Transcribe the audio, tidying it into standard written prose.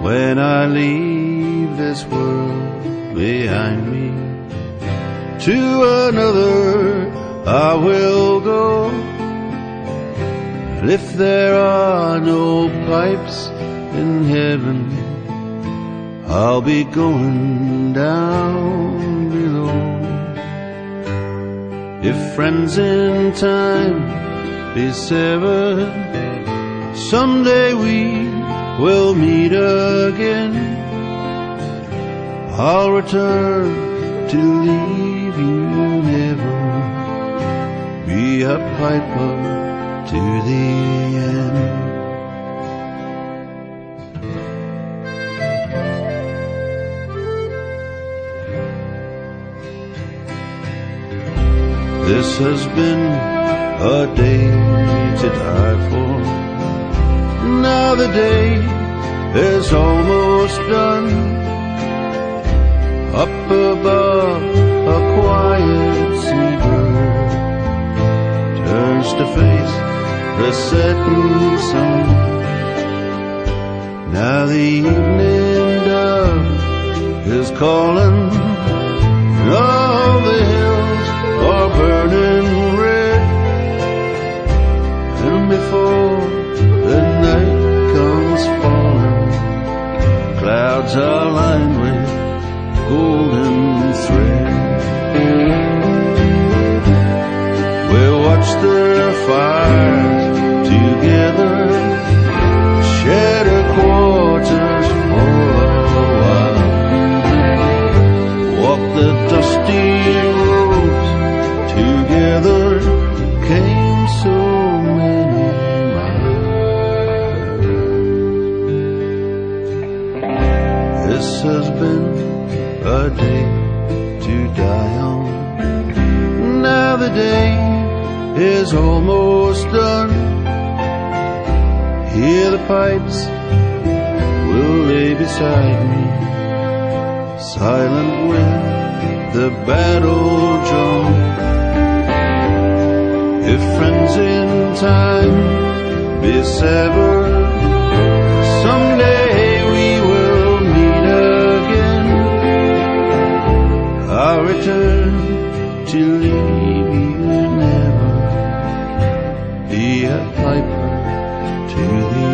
when I leave this world behind me. To another I will go, but if there are no pipes in heaven, I'll be going down below. If friends in time be severed, someday we will meet again. I'll return to leave you never, be a piper to the end. This has been a day to die for. Now the day is almost done. Up above, a quiet seabird turns to face the setting sun. Now the evening dove is calling, and all the hills are burning red. And before the night comes falling, clouds are lined with golden thread. We'll watch the fires together, shed our quarters for a while, walk the dusty roads together, came so many miles. This has been a day to die on. Now the day is almost done. Hear the pipes will lay beside me, silent with the battle drum. If friends in time be severed, someday we will meet again. I'll return to leave you never, be a piper to the